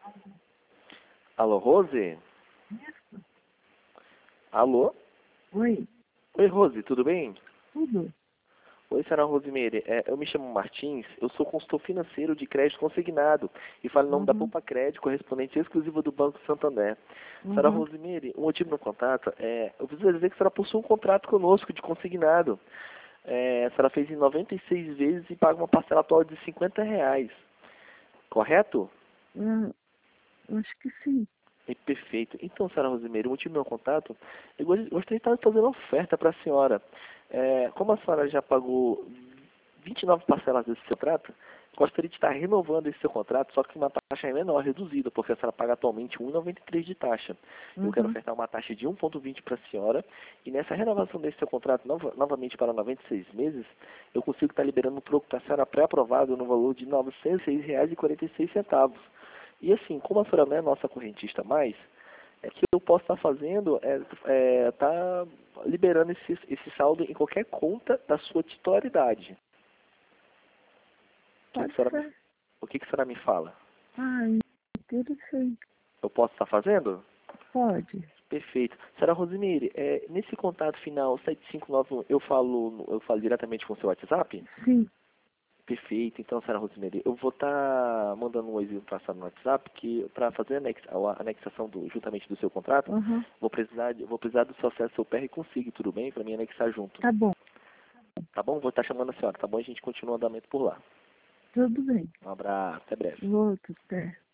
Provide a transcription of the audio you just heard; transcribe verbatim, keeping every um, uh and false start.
Alô, Rose? Isso. Alô? Oi, Oi, Rose, tudo bem? tudo? Oi, senhora Rosimeire, é, eu me chamo Martins, eu sou consultor financeiro de crédito consignado e falo em nome da Uhum, Poupa Crédito, correspondente exclusivo do Banco Santander. Senhora uhum. Rosimeire, o motivo do meu contato é, eu preciso dizer que a senhora possui um contrato conosco de consignado. É, a senhora fez em noventa e seis vezes e paga uma parcela atual de cinquenta reais, correto? Ah, acho que sim. É perfeito. Então, senhora Rosimeire, o motivo do meu contato, eu gost- gostaria de estar fazendo uma oferta para a senhora. É, como a senhora já pagou vinte e nove parcelas desse seu contrato, gostaria de estar renovando esse seu contrato, só que uma taxa menor, reduzida, porque a senhora paga atualmente um vírgula noventa e três de taxa. Eu quero Uhum. ofertar uma taxa de um vírgula vinte para a senhora, e nessa renovação desse seu contrato, nova- novamente para noventa e seis meses, eu consigo estar liberando um troco para a senhora pré-aprovado no valor de novecentos e seis reais e quarenta e seis centavos. E assim, como a senhora não é nossa correntista mais, é que eu posso estar fazendo é, é tá liberando esse, esse saldo em qualquer conta da sua titularidade. O que, que, Pode a senhora me, ser. o que, que a senhora me fala? Ah, interessante. Eu posso estar fazendo? Pode. Perfeito. Senhora Rosemire, é, nesse contato final sete cinco nove um, eu falo, eu falo diretamente com o seu WhatsApp? Sim. Perfeito. Então, senhora Rosemary, eu vou estar mandando um oi passado no WhatsApp que para fazer a, anex, a anexação do, juntamente do seu contrato, Uhum. vou precisar, de- vou precisar do seu acesso ao seu P R consigo, tudo bem? Para mim anexar junto. Tá bom. Tá bom? Vou estar chamando a senhora, tá bom? A gente continua o andamento por lá. Tudo bem. Um abraço, até breve. Outro, até.